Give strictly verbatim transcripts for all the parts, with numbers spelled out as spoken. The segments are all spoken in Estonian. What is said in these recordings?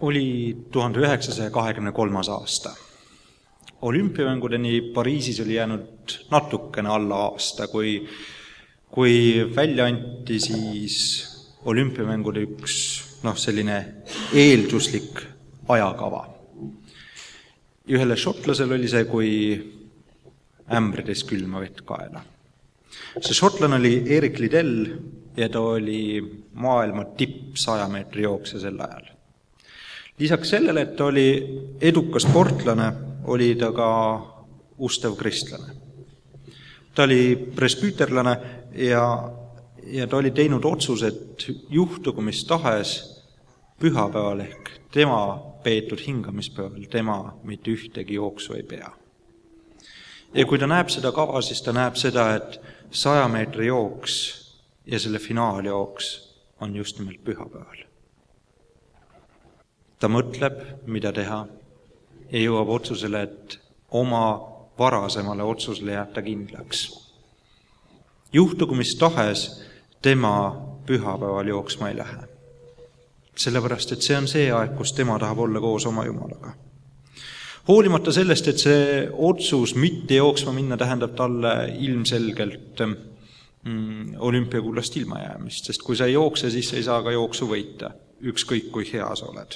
Oli tuhande üheksasaja kahekümne kolmas aasta. Olümpiamängudeni Pariisis oli jäänud natukene alla aasta, kui, kui välja anti siis olümpiamängude üks noh, selline eelduslik ajakava. Ühele šotlasel oli see, kui ämbrides külma vett kaela. See šotlane oli Eric Liddell ja ta oli maailma tipp saja meetri jookse sel ajal. Lisaks sellele, et ta oli edukas sportlane, oli ta ka ustav kristlane. Ta oli presbüüterlane ja, ja ta oli teinud otsus, et juhtugu mis tahes pühapäeval ehk tema peetud hingamispäeval, tema mitte ühtegi jooksu ei pea. Ja kui ta näeb seda kava, siis ta näeb seda, et saja meetri jooks ja selle finaaljooks on just nimelt pühapäeval. Ta mõtleb, mida teha ja jõuab otsusele, et oma varasemale otsusele jääb ta kindlaks. Juhtugu mis tahes, tema pühapäeval jooksma ei lähe. Sellepärast, et see on see aeg, kus tema tahab olla koos oma Jumalaga. Hoolimata sellest, et see otsus mitte jooksma minna tähendab talle ilmselgelt mm, olümpiakullast ilma jäämist, sest kui sa ei jookse, siis ei saa ka jooksu võita, ükskõik kui hea sa oled.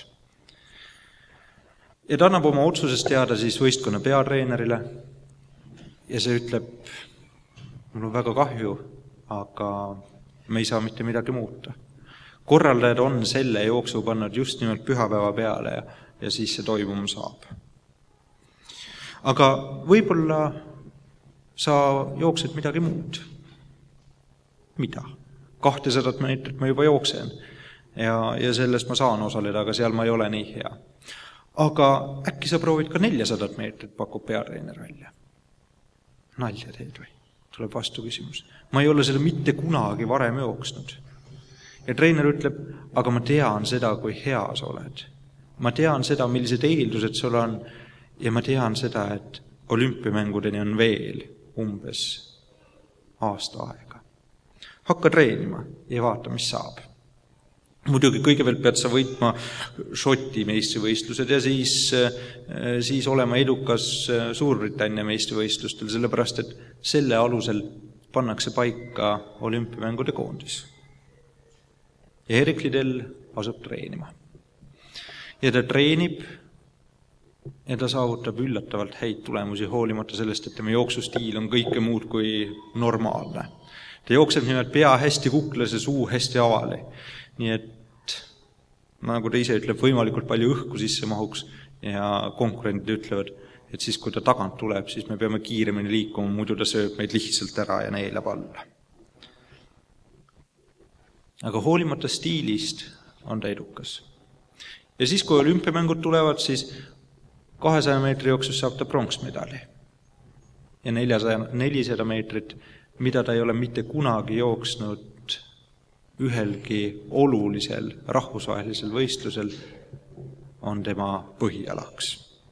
Ja ta annab oma otsusest teada siis võistkonna peatreenerile ja see ütleb, mul on väga kahju, aga me ei saa mitte midagi muuta. Korraldajad on selle jooksu pannud just nimelt pühapäeva peale ja, ja siis see toimuma saab. Aga võib-olla sa jooksed midagi muud. Mida? kahtesadat meetrit ma juba jooksen ja, ja selles ma saan osaleda, aga seal ma ei ole nii hea. Aga äkki sa proovid ka neljasadat meetrit, pakub peatreener välja. Nalja teed või? Tuleb vastu küsimus. Ma ei ole selle mitte kunagi varem jooksnud. Ja treener ütleb, aga ma tean seda, kui hea sa oled. Ma tean seda, millised eeldused sul on ja ma tean seda, et olümpiamängudeni on veel umbes aasta aega. Hakka treenima ja vaata, mis saab. Muidugi kõigepealt pead sa võitma Šoti meistrivõistlused ja siis, siis olema edukas Suurbritannia meistrivõistlustel, sellepärast et selle alusel pannakse paika olümpiamängude koondis. Ja Erik Liddell asub treenima. Ja ta treenib ja ta saavutab üllatavalt häid tulemusi, hoolimata sellest, et tema jooksustiil on kõike muud kui normaalne. Ta jookseb nimelt pea hästi kuklas ja suu hästi avali. Nii et, nagu ta ise ütleb, võimalikult palju õhku sisse mahuks ja konkurendid ütlevad, et siis kui ta tagant tuleb, siis me peame kiiremini liikuma, muidu ta sööb meid lihtsalt ära ja neelab alla. Aga hoolimata stiilist on ta edukas. Ja siis, kui olümpiamängud tulevad, siis kahesaja meetri jooksus saab ta pronksmedali. Ja nelisada meetrit, mida ta ei ole mitte kunagi jooksnud ühelgi olulisel rahvusvahelisel võistlusel, on tema põhialaks.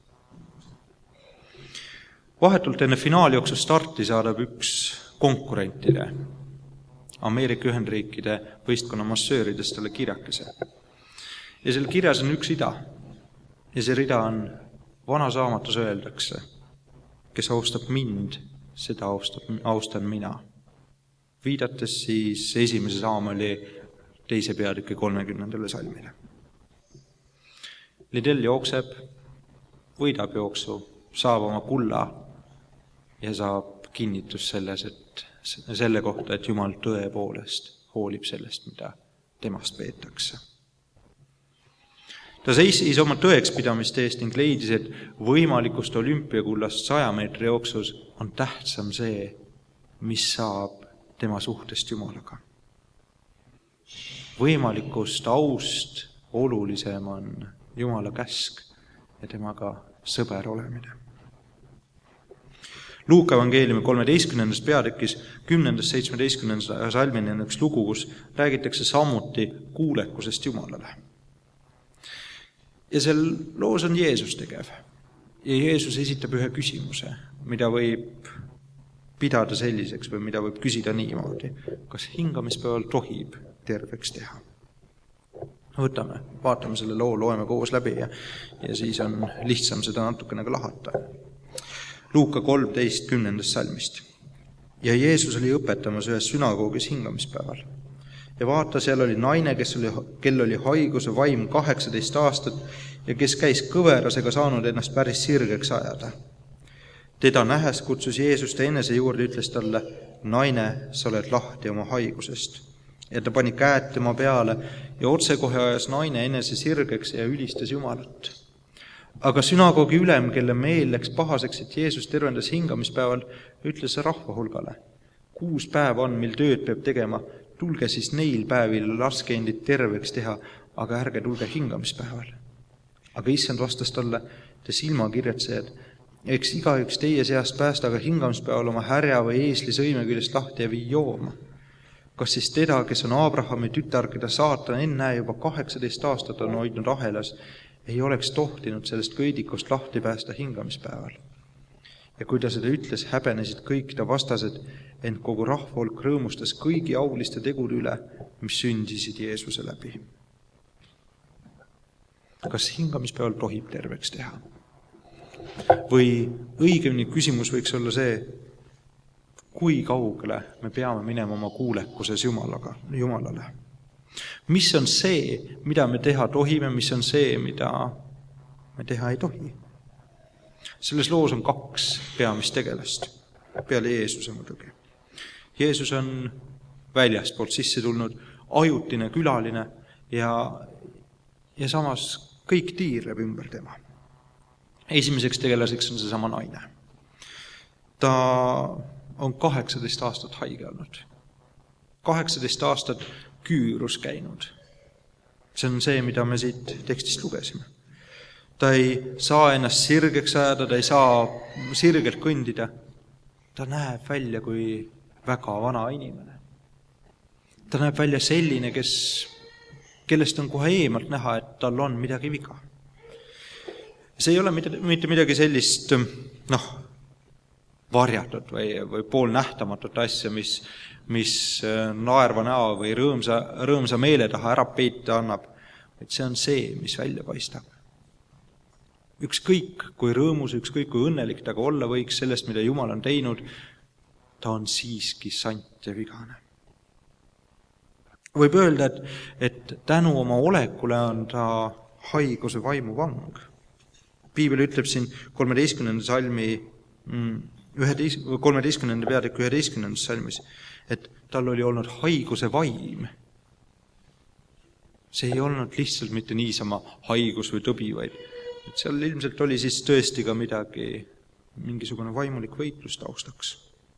Vahetult enne finaaljooksu starti saadab üks konkurentide, Ameerika Ühendriikide võistkonna massööridest talle kirjakese. Ja selle kirjas on üks rida. Ja see rida on vana saamatus öeldakse, kes austab mind, seda austab, austan mina. Viidates siis esimese Saamali teise peatüki kolmekümnendale salmile. Liddell jookseb, võidab jooksu, saab oma kulla ja saab kinnitus selles, et selle kohta, et Jumal tõepoolest hoolib sellest, mida temast peetakse. Ta seisis oma tõekspidamist eest ning leidis, et võimalikust olümpiakullast saja meetri jooksus on tähtsam see, mis saab tema suhtest Jumalaga. Võimalikust aust olulisem on Jumala käsk ja temaga sõber olemine. Luuka evangeeliumi kolmeteistkümnendas peatükis kümnendast seitsmeteistkümnendas salmini on üks lugu, kus räägitakse samuti kuulekusest Jumalale. Ja sel loos on Jeesus tegev. Ja Jeesus esitab ühe küsimuse, mida võib pidada selliseks või mida võib küsida niimoodi. Kas hingamispäeval tohib terveks teha? Võtame, vaatame selle loo, loeme koos läbi ja, ja siis on lihtsam seda natukene ka lahata. Luuka kolmteist kümnendast salmist. Ja Jeesus oli õpetamas ühes sünagoogis hingamispäeval. Ja vaata, seal oli naine, kes oli, kel oli haiguse vaim kaheksateist aastat ja kes käis kõverasega saanud ennast päris sirgeks ajada. Teda nähes kutsus Jeesus ta enese juurde, ütles talle, naine, sa oled lahti oma haigusest. Ja ta pani käed tema peale ja otsekohe ajas naine enese sirgeks ja ülistas Jumalat. Aga sünagoogi ülem, kelle meel läks pahaseks, et Jeesus tervendas hingamispäeval, ütles rahva hulgale. Kuus päeva on, mil tööd peab tegema, tulge siis neil päevil laske endid terveks teha, aga ärge tulge hingamispäeval. Aga issand vastas talle, te silmakirjatsejad, eks igaüks teie seast päästa, aga hingamispäeval oma härja või eesli sõime küljest lahti ja vii jooma. Kas siis teda, kes on Abrahami tütar, keda saatan enne juba kaheksateist aastat on hoidnud ahelas, ei oleks tohtinud sellest köidikost lahti päästa hingamispäeval. Ja kui ta seda ütles, häbenesid kõik ta vastased, ent kogu rahvahulk rõõmustas kõigi auliste tegude üle, mis sündisid Jeesuse läbi. Kas hingamispäeval tohib terveks teha? Või õigemini küsimus võiks olla see, kui kaugele me peame minema oma kuulekuses Jumalaga, Jumalale. Mis on see, mida me teha tohime, mis on see, mida me teha ei tohi? Selles loos on kaks peamist tegelast, peale Jeesuse muidugi. Jeesus on väljastpoolt sisse tulnud, ajutine külaline ja, ja samas kõik tiirleb ümber tema. Esimeseks tegelaseks on seesama naine. Ta on kaheksateist aastat haige olnud. kaheksateist aastat küürus käinud. See on see, mida me siit tekstist lugesime. Ta ei saa ennast sirgeks ajada, ta ei saa sirgelt kõndida. Ta näeb välja kui väga vana inimene. Ta näeb välja selline, kes, kellest on kohe eemalt näha, et tal on midagi viga. See ei ole mitte midagi sellist, noh, varjatud või, või poolnähtamatut asja, mis, mis naerva näo või rõõmsa, rõõmsa meele taha ära peita annab. Et see on see, mis välja paistab. Ükskõik kui rõõmus, ükskõik kui õnnelik ta ka olla võiks sellest, mida Jumal on teinud, ta on siiski sant ja vigane. Võib öelda, et, et tänu oma olekule on ta haiguse vaimu vang. Piibel ütleb siin kolmeteistkümnenda salmi kolmeteistkümnenda peatükk üheteistkümnendas salmis, et tal oli olnud haiguse vaim. See ei olnud lihtsalt mitte niisama haigus või tõbi, vaid et seal ilmselt oli siis tõesti ka midagi, mingisugune vaimulik võitlus taustaks.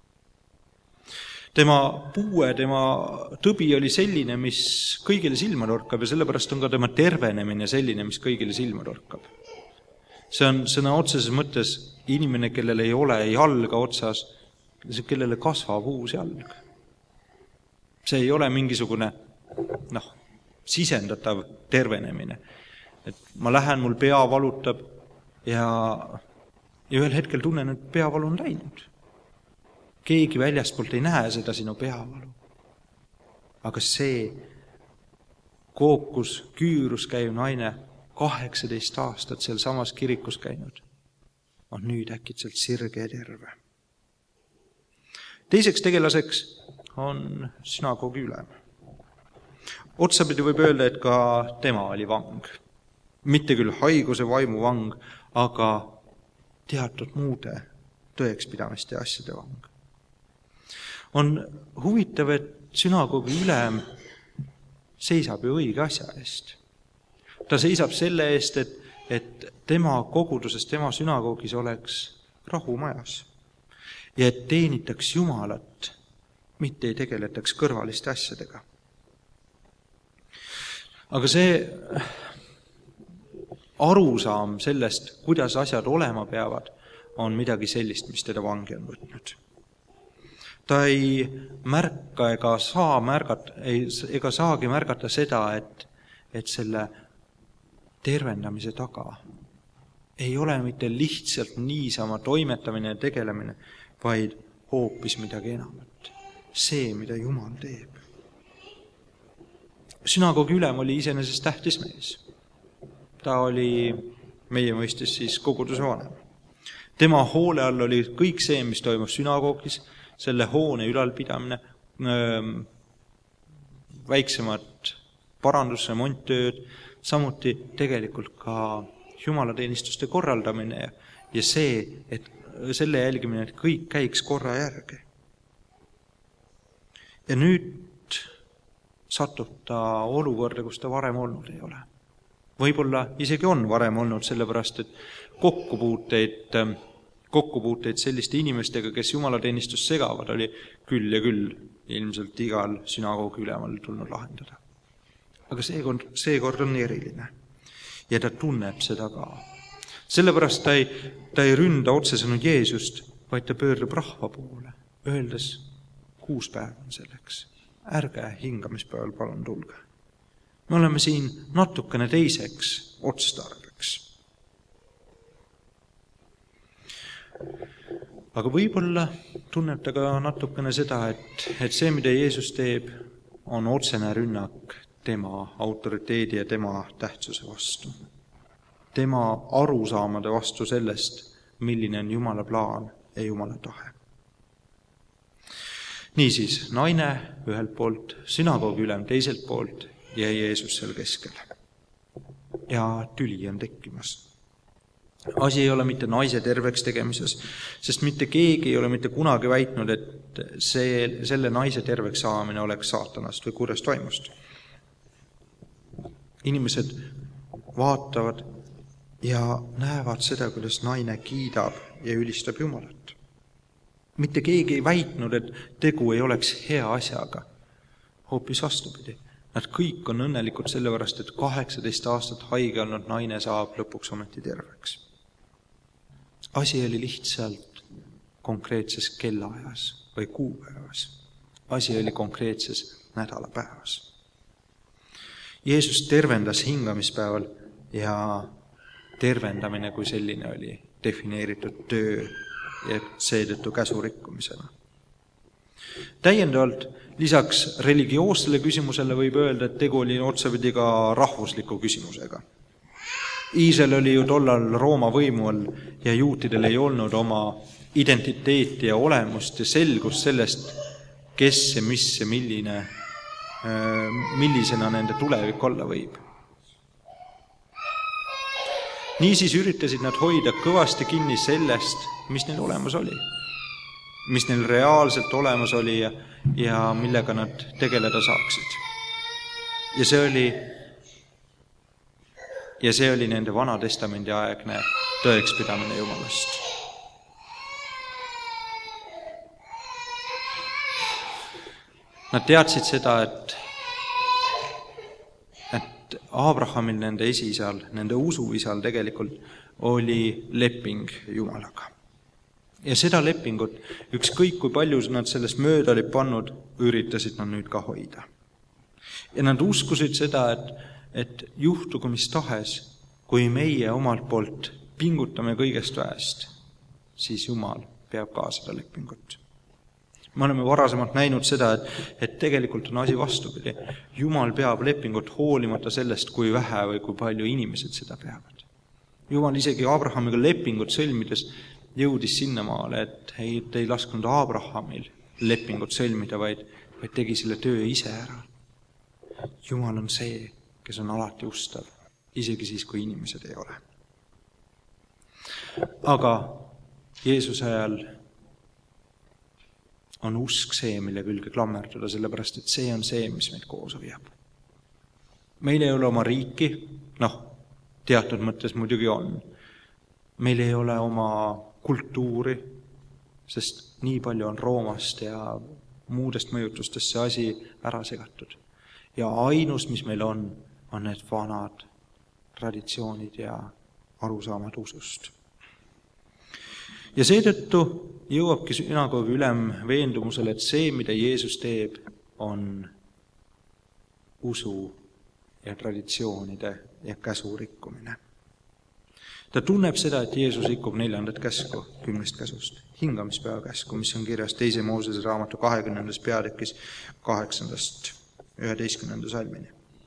Tema puue, tema tõbi oli selline, mis kõigile silma torkab ja sellepärast on ka tema tervenemine selline, mis kõigile silma torkab. See on sõna otseses mõttes inimene, kellel ei ole jalga otsas, kellele kasvab uus jalg. See ei ole mingisugune noh, sisendatav tervenemine. Et ma lähen, mul pea valutab ja, ja ühel hetkel tunnen, et peavalu on läinud. Keegi väljaspoolt ei näe seda sinu peavalu. Aga see kookus, küürus käiv naine, kaheksateist aastat seal samas kirikus käinud, on nüüd äkitselt sirge ja terve. Teiseks tegelaseks on sünagoogi ülem. Otsapidi võib öelda, et ka tema oli vang. Mitte küll haiguse vaimu vang, aga teatud muude tõekspidamiste ja asjade vang. On huvitav, et sünagoogi ülem seisab ju õige asja eest. Ta seisab selle eest, et, et tema koguduses, tema sünagoogis oleks rahumajas ja et teenitaks Jumalat, mitte ei tegeletaks kõrvaliste asjadega. Aga see arusaam sellest, kuidas asjad olema peavad, on midagi sellist, mis teda vangi on võtnud. Ta ei märka ega saa märgata, ega saagi märgata seda, et, et selle tervendamise taga ei ole mitte lihtsalt niisama toimetamine ja tegelemine, vaid hoopis midagi enamat. See, mida Jumal teeb. Sünagoogi ülem oli iseenesest tähtis mees. Ta oli meie mõistes siis koguduse vanem. Tema hoole all oli kõik see, mis toimub sünagoogis, selle hoone ülalpidamine, väiksemad parandus- ja remonttööd, samuti tegelikult ka jumalateenistuste korraldamine ja see, et selle jälgimine, et kõik käiks korra järgi. Ja nüüd satub ta olukorda, kus ta varem olnud ei ole. Võib-olla isegi on varem olnud, sellepärast, et kokkupuuteid, kokkupuuteid selliste inimestega, kes jumalateenistust segavad, oli küll ja küll ilmselt igal sünagoogi ülemal tulnud lahendada. Aga seekord, seekord on eriline ja ta tunneb seda ka. Sellepärast ta ei, ta ei ründa otsesõnu Jeesust, vaid ta pöördub rahva poole, öeldes, kuus päeva on selleks. Ärge hingamispäeval palun tulge. Me oleme siin natukene teiseks otstarbeks. Aga võib-olla tunneb ta ka natukene seda, et, et see, mida Jeesus teeb, on otsene rünnak tema autoriteedi ja tema tähtsuse vastu. Tema arusaamade vastu sellest, milline on Jumala plaan ja Jumala tahe. Niisiis, naine ühelt poolt, sünagoogi ülem teiselt poolt ja Jeesus seal keskel. Ja tüli on tekkimas. Asi ei ole mitte naise terveks tegemises, sest mitte keegi ei ole mitte kunagi väitnud, et see, selle naise terveks saamine oleks saatanast või kurjast vaimust. Inimesed vaatavad ja näevad seda, kuidas naine kiidab ja ülistab Jumalat. Mitte keegi ei väitnud, et tegu ei oleks hea asjaga. Hoopis vastupidi. Nad kõik on õnnelikud sellepärast, et kaheksateist aastat haige olnud naine saab lõpuks ometi terveks. Asi oli lihtsalt konkreetses kellaajas või kuupäevas. Asi oli konkreetses nädalapäevas. Jeesus tervendas hingamispäeval ja tervendamine kui selline oli defineeritud töö ja seetõttu käsu rikkumisena. Täiendavalt lisaks religioossele küsimusele võib öelda, et tegu oli otsapidi ka rahvusliku küsimusega. Iisrael oli ju tollal Rooma võimu all ja juutidel ei olnud oma identiteeti ja olemust ja selgust sellest, kes ja mis ja milline, millisena nende tulevik olla võib. Niisiis üritasid nad hoida kõvasti kinni sellest, mis neil olemas oli. Mis neil reaalselt olemas oli ja, ja millega nad tegeleda saaksid. Ja see oli, ja see oli nende Vana Testamendi aegne tõekspidamine Jumalast. Nad teadsid seda, et Abrahamil, nende esiisal, nende usuisal tegelikult oli leping Jumalaga. Ja seda lepingut, ükskõik kui palju nad sellest mööda olid pannud, üritasid nad nüüd ka hoida. Ja nad uskusid seda, et, et juhtugu mis tahes, kui meie omalt poolt pingutame kõigest väest, siis Jumal peab ka seda lepingut. Me oleme varasemalt näinud seda, et, et tegelikult on asi vastupidi. Jumal peab lepingut hoolimata sellest, kui vähe või kui palju inimesed seda peavad. Jumal isegi Abrahamiga lepingut sõlmides jõudis sinnamaale, et ei, ei lasknud Abrahamil lepingut sõlmida, vaid, vaid tegi selle töö ise ära. Jumal on see, kes on alati ustav, isegi siis, kui inimesed ei ole. Aga Jeesuse ajal on usk see, mille külge klammerduda, sellepärast, et see on see, mis meid koos hoiab. Meil ei ole oma riiki, noh, teatud mõttes muidugi on. Meil ei ole oma kultuuri, sest nii palju on Roomast ja muudest mõjutustest see asi ära segatud. Ja ainus, mis meil on, on need vanad traditsioonid ja arusaamad usust. Ja seetõttu jõuabki sünagoogi ülem veendumusele, et see, mida Jeesus teeb, on usu ja traditsioonide ja käsu rikkumine. Ta tunneb seda, et Jeesus rikub neljandat käsku, kümnest käsust, hingamispäeva käsku, mis on kirjas teise Moosese raamatu kahekümnendas peatükis kaheksandast üheteistkümnenda salmini.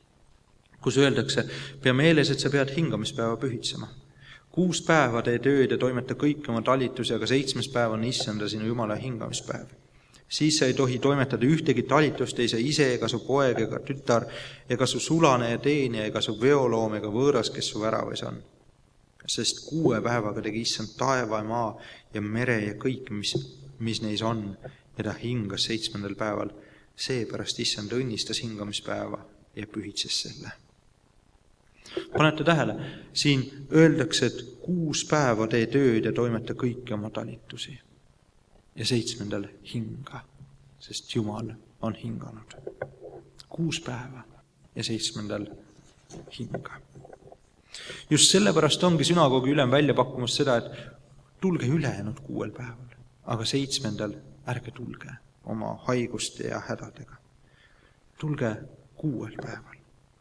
kus öeldakse, pea meeles, et sa pead hingamispäeva pühitsema. Kuus päeva tee tööd ja toimeta kõik oma talitusi, aga seitsmes päev on issanda sinu Jumala hingamispäev. Siis sa ei tohi toimetada ühtegi talitust, ei sa ise ega su poeg ega tütar, ega su sulane ja teenija, ega su veoloom ega võõras, kes su väravas on. Sest kuue päevaga tegi issand taeva ja maa ja mere ja kõik, mis, mis neis on, ja ta hingas seitsmendal päeval. Seepärast issand õnnistas hingamispäeva ja pühitses selle. Panete tähele, siin öeldakse, et kuus päeva tee tööd ja toimeta kõiki oma talitusi. Ja seitsmendal hinga, sest Jumal on hinganud. Kuus päeva ja seitsmendal hinga. Just sellepärast ongi sünagoogi ülem välja pakkumas seda, et tulge ülejäänud kuuel päeval, aga seitsmendal ärge tulge oma haiguste ja hädadega. Tulge kuuel päeval.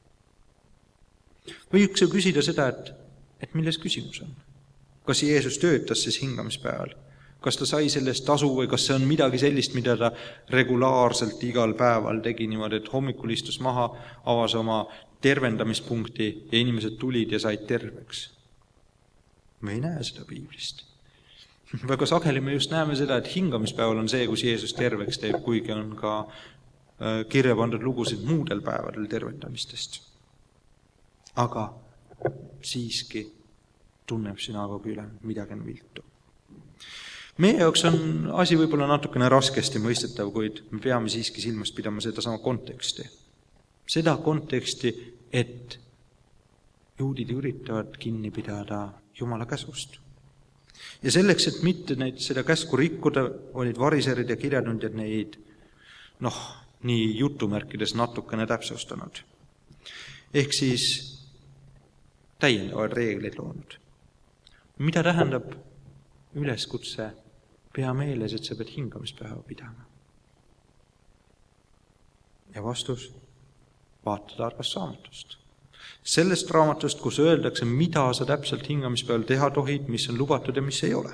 Või üks ju küsida seda, et, et milles küsimus on. Kas Jeesus töötas siis hingamispäeval? Kas ta sai sellest tasu või kas see on midagi sellist, mida ta regulaarselt igal päeval tegi niimoodi, et hommikul istus maha, avas oma tervendamispunkti ja inimesed tulid ja said terveks? Me ei näe seda piiblist. Väga sageli me just näeme seda, et hingamispäeval on see, kus Jeesus terveks teeb, kuigi on ka kirja pandud lugusid muudel päevadel tervendamistest. Aga siiski tunneb sünagoogi üle midagi on viltu. Meie jaoks on asi võib-olla natukene raskesti mõistetav, kuid me peame siiski silmas pidama seda sama konteksti. Seda konteksti, et juudid üritavad kinni pidada Jumala käsust. Ja selleks, et mitte neid seda käsku rikkuda, olid variserid ja kirjatundjad neid, noh, nii jutumärkides natukene täpsustanud. Ehk siis täiendavad reeglid loonud. Mida tähendab üleskutse pea meeles, et sa pead hingamispäeva pidama? Ja vastus, vaata targast raamatust. Sellest raamatust, kus öeldakse, mida sa täpselt hingamispäeval teha tohid, mis on lubatud ja mis ei ole.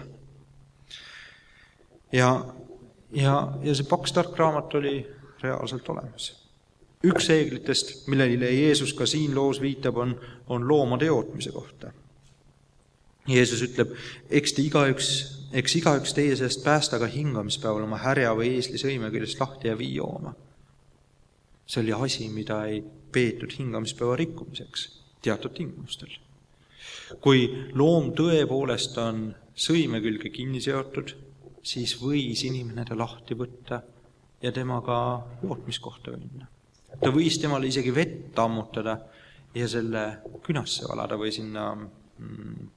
Ja, ja, ja see paks tark raamat oli reaalselt olemas. Üks reeglitest, millele Jeesus ka siin loos viitab, on, on loomade jootmise kohta. Jeesus ütleb, eks, igaüks, eks igaüks teie seest päästa ka hingamispäeval oma härja või eesli sõime küljest lahti ja vii jooma. See oli asi, mida ei peetud hingamispäeva rikkumiseks teatud tingimustel. Kui loom tõepoolest on sõime külge kinni seotud, siis võis inimene ta lahti võtta ja temaga jootmiskohta minna. Ta võis temale isegi vett ammutada ja selle künasse valada või sinna mm,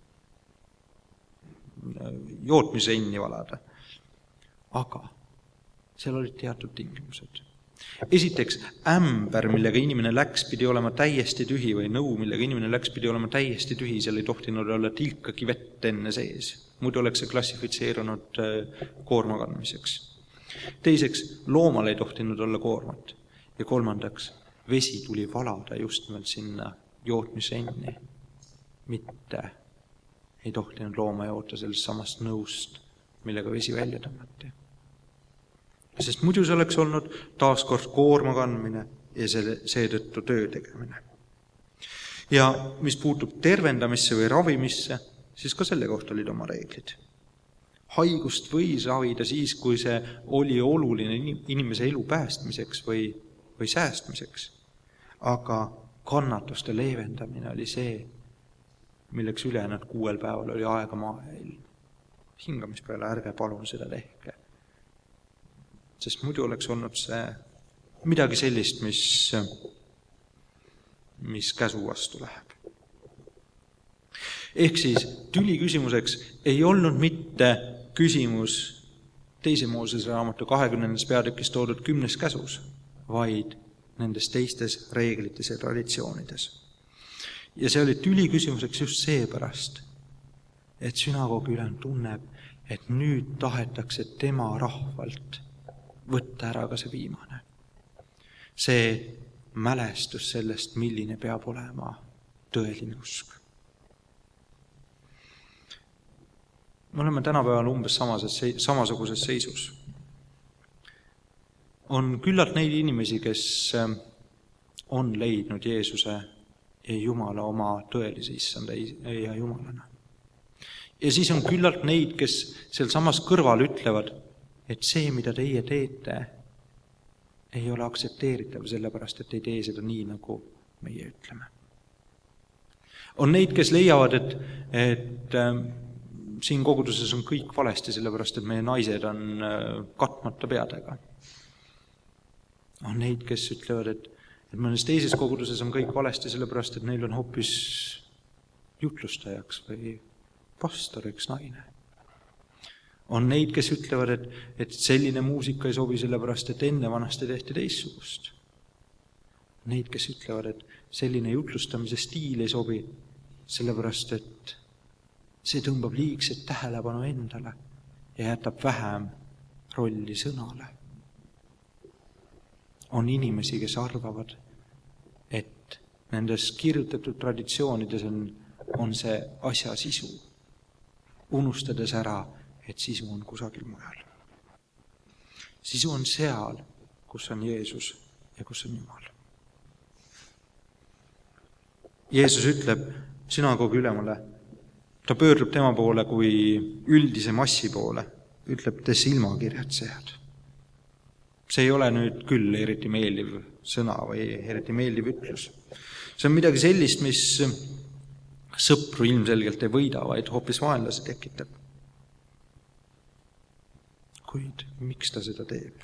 jootmisenni valada. Aga seal olid teatud tingimused. Esiteks, ämber, millega inimene läks, pidi olema täiesti tühi või nõu, millega inimene läks, pidi olema täiesti tühi, seal ei tohtinud olla tilkagi vett enne sees. Muidu oleks see klassifitseerunud koorma kandmiseks. Teiseks, loomal ei tohtinud olla koormat. Ja kolmandaks, vesi tuli valada just nimelt sinna jootmisenni. Mitte ei tohtinud looma joota sellest samast nõust, millega vesi välja tõmmati. Sest muidu see oleks olnud taaskord koorma kandmine ja seetõttu töö tegemine. Ja mis puutub tervendamisse või ravimisse, siis ka selle kohta olid oma reeglid. Haigust võis ravida siis, kui see oli oluline inimese elu päästmiseks või või säästmiseks, aga kannatuste leevendamine oli see, milleks ülejäänud kuuel päeval oli aega maa ja ilm. Hingamispeale ärge palun seda tehke, sest muidu oleks olnud see midagi sellist, mis, mis käsu vastu läheb. Ehk siis tüli küsimuseks ei olnud mitte küsimus teise Moosese raamatu kahekümnendas peatükis toodud kümnes käsus, vaid nendes teistes reeglites ja traditsioonides. Ja see oli tüli küsimuseks just seepärast, et sünagoogi ülem tunneb, et nüüd tahetakse tema rahvalt võtta ära ka see viimane. See mälestus sellest, milline peab olema tõeline usk. Me oleme tänapäeval umbes samases, samasuguses seisus. On küllalt neid inimesi, kes on leidnud Jeesuse ja Jumala oma tõelise issanda ja Jumalana. Ja siis on küllalt neid, kes seal samas kõrval ütlevad, et see, mida teie teete, ei ole aktsepteeritav, sellepärast, et ei tee seda nii, nagu meie ütleme. On neid, kes leiavad, et, et äh, siin koguduses on kõik valesti, sellepärast, et meie naised on äh, katmata peadega. On neid, kes ütlevad, et, et mõnes teises koguduses on kõik valesti, sellepärast, et neil on hoopis jutlustajaks või pastoriks naine. On neid, kes ütlevad, et, et selline muusika ei sobi, sellepärast, et enne vanasti tehti teissugust. Neid, kes ütlevad, et selline jutlustamise stiil ei sobi, sellepärast, et see tõmbab liigset tähelepanu endale ja jätab vähem rolli sõnale. On inimesi, kes arvavad, et nendes kirjutatud traditsioonides on, on see asja sisu, unustades ära, et sisu on kusagil mujal. Sisu on seal, kus on Jeesus ja kus on Jumal. Jeesus ütleb sünagoogi ülemale, ta pöördub tema poole kui üldise massi poole, ütleb te silmakirjatsejad. See ei ole nüüd küll eriti meeldiv sõna või eriti meeldiv ütlus. See on midagi sellist, mis sõpru ilmselgelt ei võida, vaid hoopis vaenlase tekitab. Kuid miks ta seda teeb?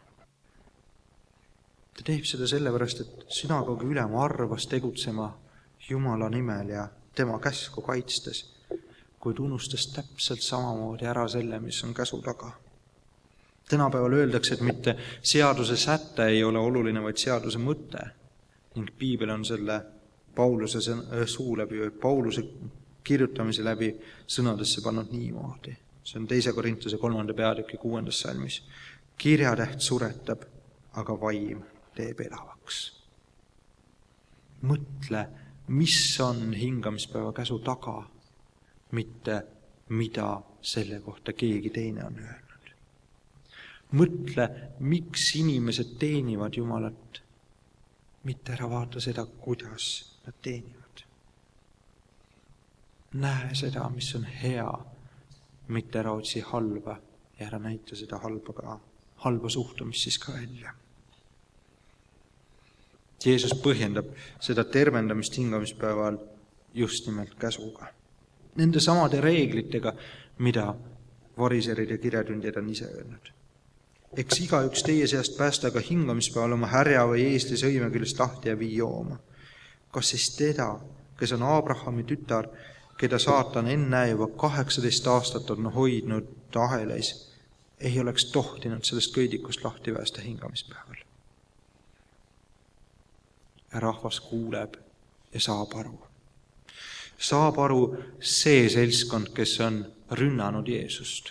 Ta teeb seda sellepärast, et sünagoogi ülema arvas tegutsema Jumala nimel ja tema käsku kaitstes, kuid unustas täpselt samamoodi ära selle, mis on käsu taga. Tänapäeval öeldakse, et mitte seaduse säte ei ole oluline, vaid seaduse mõte. Ning piibel on selle Pauluse suu läbi, Pauluse kirjutamise läbi sõnadesse pannud niimoodi. See on teise Korintuse kolmanda peatüki kuuendas salmis. Kirjatäht suretab, aga vaim teeb elavaks. Mõtle, mis on hingamispäeva käsu taga, mitte mida selle kohta keegi teine on öelnud. Mõtle, miks inimesed teenivad Jumalat, mitte ära vaata seda, kuidas nad teenivad. Näe seda, mis on hea, mitte ära otsi halba ja ära näita seda halba, ka, halba suhtumist siis ka välja. Jeesus põhjendab seda tervendamist hingamispäeval just nimelt käsuga. Nende samade reeglitega, mida variserid ja kirjatundjad on ise öelnud. Eks igaüks teie seast päästa ka hingamispäeval oma härja või eesli sõime küljest lahti ja vii jooma. Kas siis teda, kes on Abrahami tütar, keda saatan enne juba kaheksateist aastat on hoidnud ahelais, ei oleks tohtinud sellest köidikust lahti päästa hingamispäeval? Ja rahvas kuuleb ja saab aru. Saab aru see seltskond, kes on rünnanud Jeesust.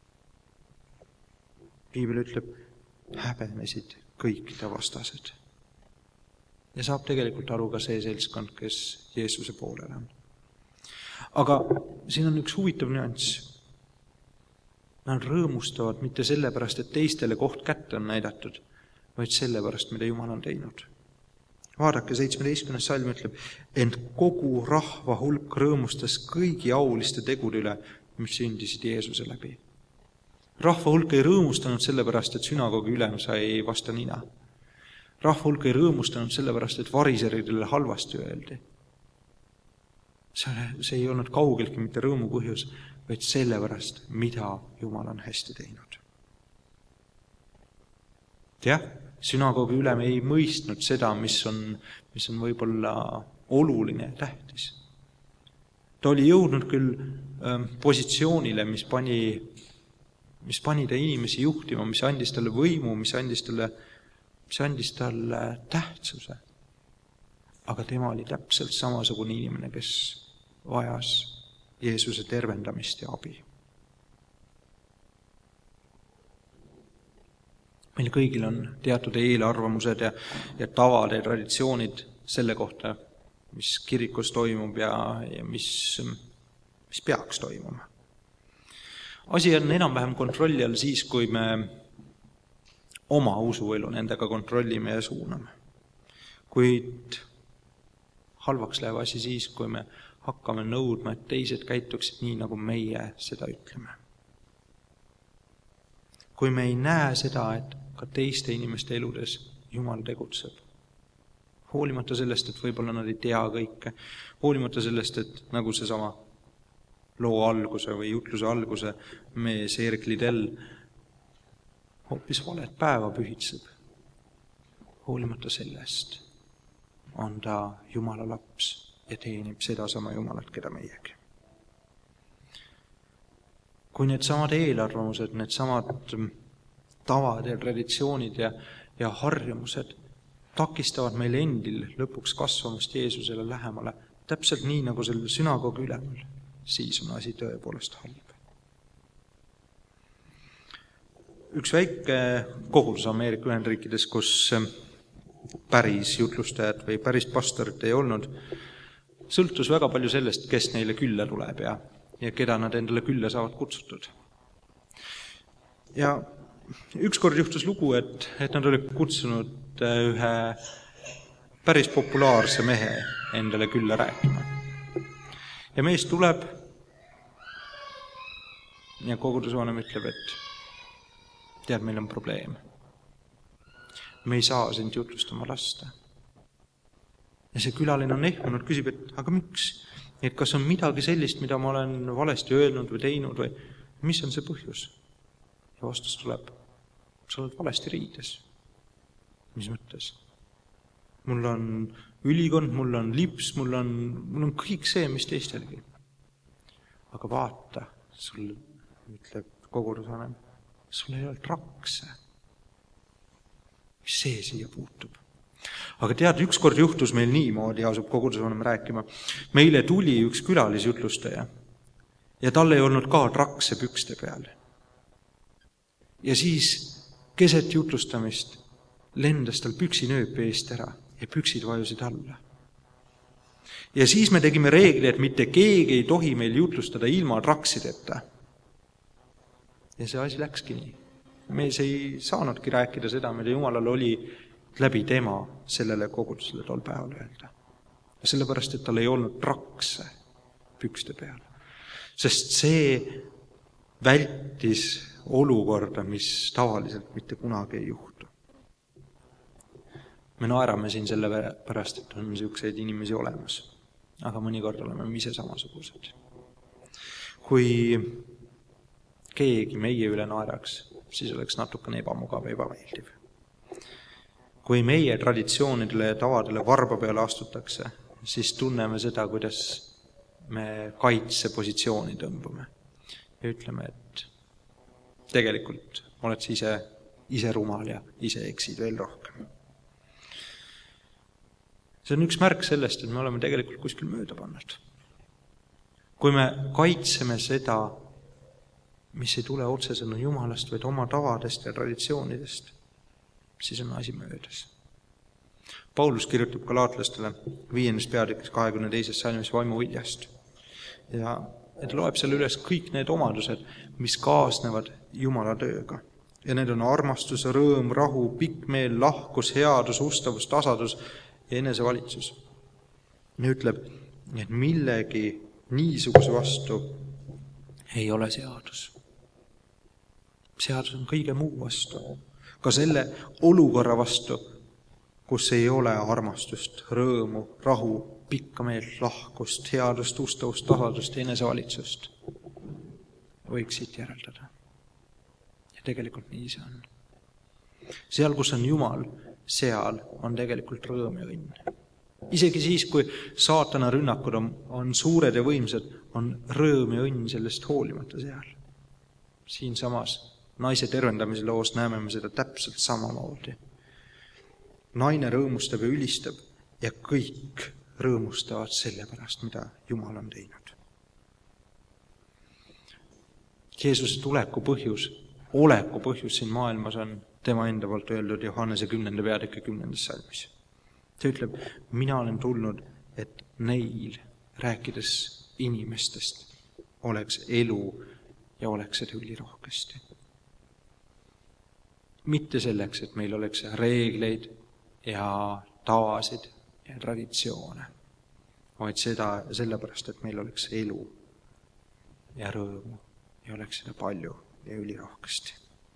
Piibel ütleb, häbenesid kõik ta vastased. Ja saab tegelikult aru ka see seltskond, kes Jeesuse poolel on. Aga siin on üks huvitav nüanss. Nad rõõmustavad mitte sellepärast, et teistele koht kätte on näidatud, vaid sellepärast, mida Jumal on teinud. Vaadake, seitsmeteistkümnes salm ütleb, ent kogu rahva hulk rõõmustas kõigi auliste tegude üle, mis sündisid Jeesuse läbi. Rahva hulk ei rõõmustanud sellepärast, et sünagoogi ülem sai vasta nina. Rahva hulk ei rõõmustanud sellepärast, et variseridele halvasti öeldi. See, see ei olnud kaugeltki mitte rõõmu põhjus, vaid sellepärast, mida Jumal on hästi teinud. Jah, sünagoogi ülem ei mõistnud seda, mis on, mis on võib-olla oluline ja tähtis. Ta oli jõudnud küll ähm, positsioonile, mis pani, mis pani ta inimesi juhtima, mis andis talle võimu, mis andis talle, mis andis talle tähtsuse. Aga tema oli täpselt samasugune inimene, kes vajas Jeesuse tervendamist ja abi. Meil kõigil on teatud eelarvamused ja, ja tavad ja traditsioonid selle kohta, mis kirikus toimub ja, ja mis, mis peaks toimuma. Asi on enam-vähem kontrolli all siis, kui me oma usuelu nendega kontrollime ja suuname. Kuid halvaks läheb asi siis, kui me hakkame nõudma, et teised käituksid nii, nagu meie seda ütleme. Kui me ei näe seda, et ka teiste inimeste eludes Jumal tegutseb. Hoolimata sellest, et võib-olla nad ei tea kõike. Hoolimata sellest, et nagu see sama loo alguse või jutluse alguse mees Erkli Tell hoopis valet päeva pühitseb. Hoolimata sellest on ta Jumala laps ja teenib seda sama Jumalat, keda meiegi. Kui need samad eelarvamused, need samad tavad ja traditsioonid ja, ja harjumused takistavad meil endil lõpuks kasvamast Jeesusele lähemale, täpselt nii nagu selle sünagoogi ülemal, siis on asi tõepoolest halb. Üks väike kogudus Ameerika Ühendriikides, kus päris jutlustajad või päris pastorit ei olnud, sõltus väga palju sellest, kes neile külla tuleb ja, ja keda nad endale külla saavad kutsutud. Ja ükskord juhtus lugu, et, et nad olid kutsunud ühe päris populaarse mehe endale külla rääkima. Ja mees tuleb ja kogudusvanem ütleb, et tead, meil on probleem. Me ei saa sind jutlustama lasta. Ja see külaline on ehmunud, küsib, et aga miks? Et kas on midagi sellist, mida ma olen valesti öelnud või teinud või mis on see põhjus? Ja vastus tuleb, sa oled valesti riides. Mis mõttes? Mul on ülikond, mul on lips, mul on, mul on kõik see, mis teistelgi. Aga vaata, sul ütleb kogudusvanem, sul ei ole trakse. Mis see siia puutub? Aga tead, ükskord juhtus meil niimoodi, asub kogudusvanem rääkima. Meile tuli üks külalisjutlustaja ja tal ei olnud ka trakse pükste peal. Ja siis keset jutlustamist lendas tal püksinööp eest ära ja püksid vajusid alla. Ja siis me tegime reegli, et mitte keegi ei tohi meil jutlustada ilma traksideta. Ja see asi läkski nii. Mees ei saanudki rääkida seda, mida Jumalal oli läbi tema sellele kogudusele tol päeval öelda. Sellepärast, et tal ei olnud trakse pükste peal. Sest see vältis olukorda, mis tavaliselt mitte kunagi ei juhtu. Me naerame siin selle pärast, et on niisuguseid inimesi olemas. Aga mõnikord oleme ise samasugused. Kui keegi meie üle naeraks, siis oleks natukene ebamugav ja ebameeldiv. Kui meie traditsioonidele ja tavadele varba peale astutakse, siis tunneme seda, kuidas me kaitsepositsiooni tõmbume. Ja ütleme, et tegelikult oled sa ise, ise rumal ja ise eksid veel rohkem. See on üks märk sellest, et me oleme tegelikult kuskil mööda pannud. Kui me kaitseme seda, mis ei tule otsesõna Jumalast, vaid oma tavadest ja traditsioonidest, siis on asi möödas. Paulus kirjutab galaatlastele viiendas peatükis kahekümne teises salmis vaimuviljast. Ja et loeb selle üles kõik need omadused, mis kaasnevad Jumala tööga. Ja need on armastus, rõõm, rahu, pikk meel, lahkus, headus, ustavus, tasadus ja enesevalitsus. Ja ütleb, et millegi niisuguse vastu ei ole seadus. Seadus on kõige muu vastu. Ka selle olukorra vastu, kus ei ole armastust, rõõmu, rahu, pikka meelt, lahkust, headust, ustavust, tasadust ja enesevalitsust. Võiks siit järeldada. Ja tegelikult nii see on. Seal, kus on Jumal, seal on tegelikult rõõm ja õnn. Isegi siis, kui saatana rünnakud on, on suured ja võimsad, on rõõm ja õnn sellest hoolimata seal. Siin samas naise tervendamise loos näeme me seda täpselt samamoodi. Naine rõõmustab ja ülistab ja kõik rõõmustavad selle pärast, mida Jumal on teinud. Jeesuse tuleku põhjus, oleku põhjus siin maailmas on tema enda poolt öeldud Johannese kümnenda peatüki kümnendas salmis. Ta ütleb, mina olen tulnud, et neil, rääkides inimestest, oleks elu ja oleks seda ülirohkesti. Mitte selleks, et meil oleks reegleid ja tavasid ja traditsioone, vaid seda sellepärast, et meil oleks elu ja rõõmu ja oleks seda palju ja ülirohkesti.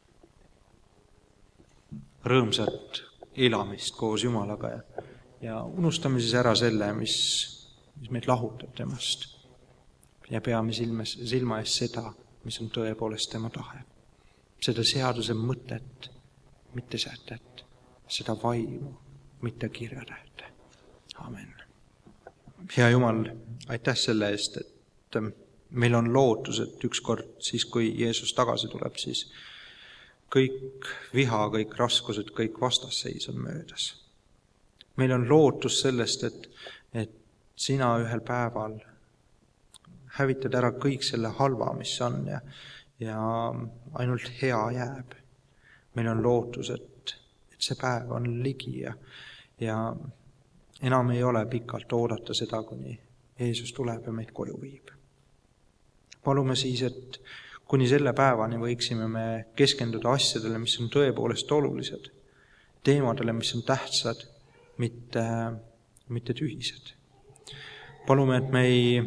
Rõõmsat elamist koos Jumalaga ja, ja unustame siis ära selle, mis, mis meid lahutab temast ja peame silmes, silma ees seda, mis on tõepoolest tema tahe. Seda seaduse mõtet, mitte sätet, seda vaimu, mitte kirjatähte. Amen. Hea Jumal, aitäh selle eest, et meil on lootus, et ükskord siis, kui Jeesus tagasi tuleb, siis kõik viha, kõik raskused, kõik vastasseis on möödas. Meil on lootus sellest, et, et sina ühel päeval hävitad ära kõik selle halva, mis on ja, ja ainult hea jääb. Meil on lootus, et, et see päev on ligi ja, ja enam ei ole pikalt oodata seda, kuni Jeesus tuleb ja meid koju viib. Palume siis, et kuni selle päevani võiksime me keskenduda asjadele, mis on tõepoolest olulised, teemadele, mis on tähtsad, mitte, mitte tühised. Palume, et me ei,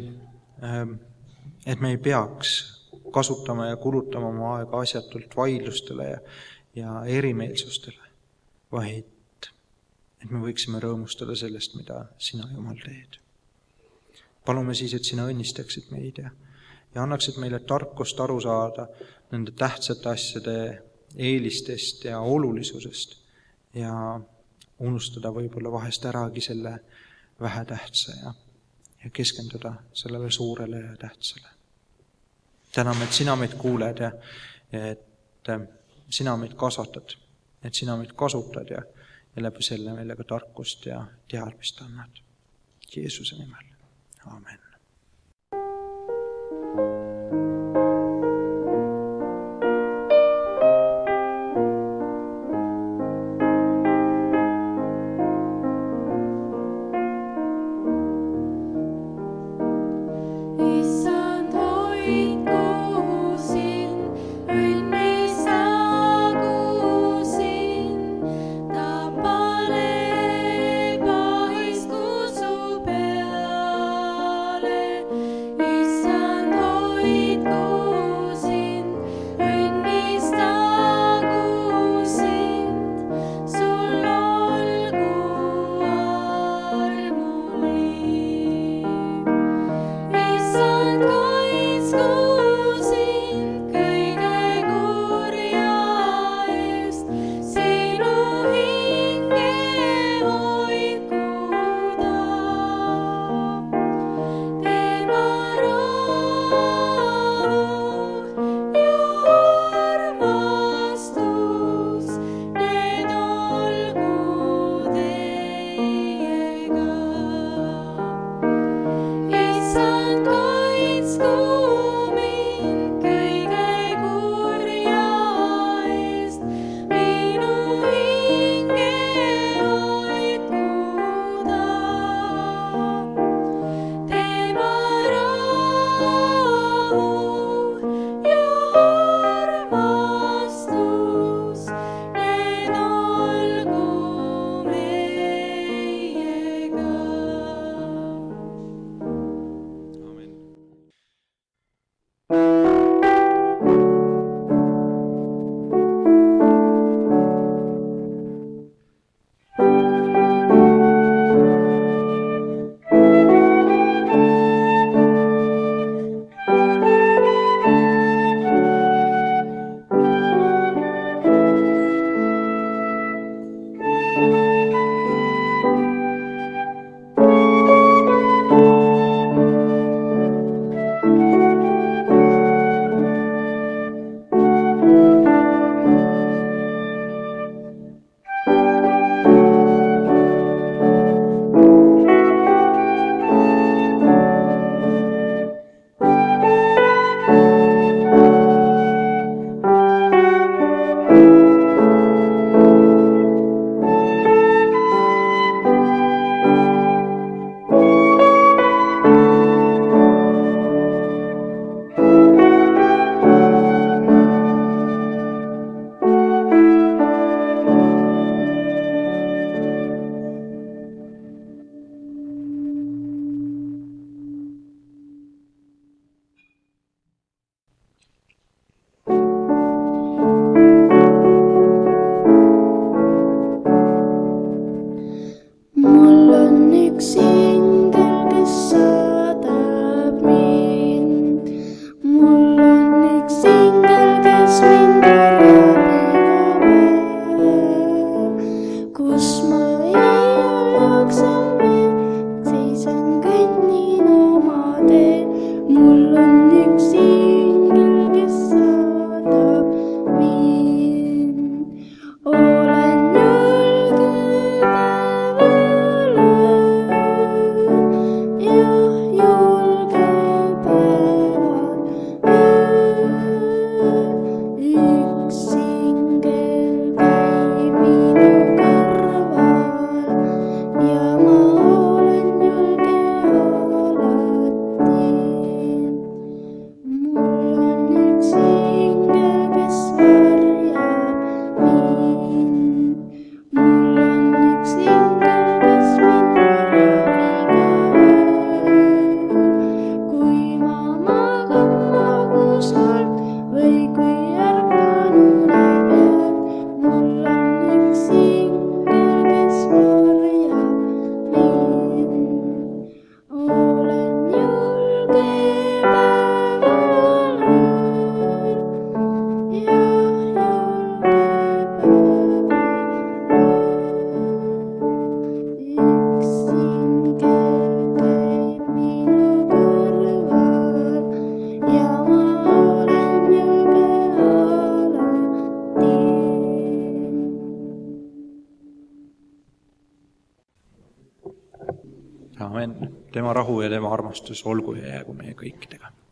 et me ei peaks kasutama ja kulutama oma aega asjatult vaidlustele ja, ja erimeelsustele, vaid et me võiksime rõõmustada sellest, mida sina, Jumal, teed. Palume siis, et sina õnnistaksid meid ja, ja annaksid meile tarkust aru saada nende tähtsate asjade eelistest ja olulisusest ja unustada võib-olla vahest äragi selle vähetähtsa ja, ja keskenduda sellele suurele ja tähtsale. Täname, et sina meid kuuled ja, ja et sina meid kasvatad, et sina meid kasutad ja, ja läbi selle meile ka tarkust ja teadmist annad. Jeesuse nimel. Amen. All tema rahu ja tema armastus olgu ja jäägu meie kõikidega.